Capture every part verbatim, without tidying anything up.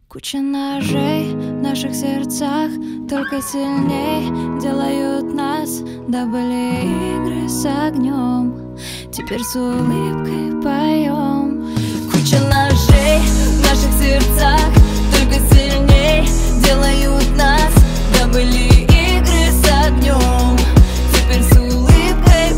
Куча ножей в наших сердцах только сильней делают нас. Да были игры с огнем, теперь с улыбкой поем. Куча ножей в наших сердцах только сильней делают нас. Да были игры с огнем, теперь с улыбкой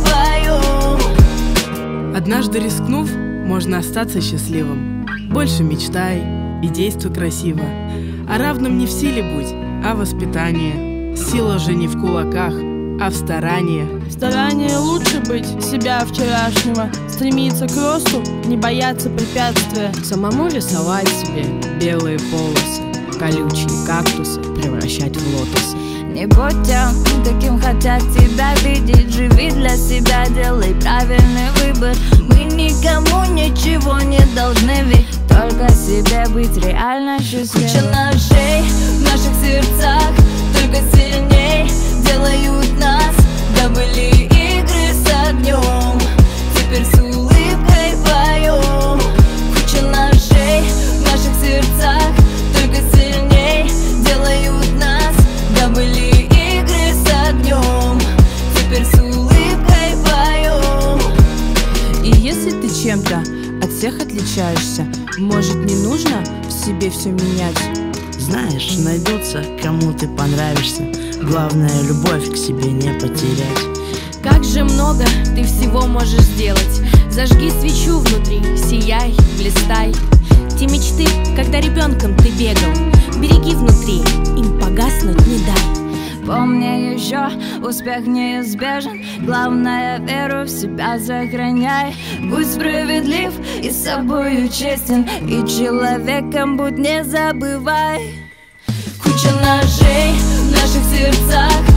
поем. Однажды рискнув, можно остаться счастливым. Больше мечтай и действуй красиво. А равным не в силе будь, а в воспитании. Сила же не в кулаках, а в старании. В старании лучше быть себя вчерашнего, стремиться к росту, не бояться препятствия. Самому рисовать себе белые полосы, колючие кактусы превращать в лотосы. Не будь тем, каким хотят тебя видеть. Живи для себя, делай правильный выбор. Мы никому ничего не должны, ведь только себе быть реально счастливым. Куча ножей в наших сердцах только сильней делают нас. Да были игры с огнем, теперь с улыбкой поем. Куча ножей в наших сердцах только сильней делают нас. Да были игры с огнем, теперь с улыбкой поем. И если ты чем-то от всех отличаешься, может, не нужно в себе все менять? Знаешь, найдется, кому ты понравишься. Главное, любовь к себе не потерять. Как же много ты всего можешь сделать. Зажги свечу внутри, сияй, блистай. Те мечты, когда ребенком ты бегал, береги внутри, им погаснуть не дай. Помни еще, успех неизбежен. Главное, веру в себя сохраняй. Будь справедлив и с собою честен, и человеком будь, не забывай. Куча ножей в наших сердцах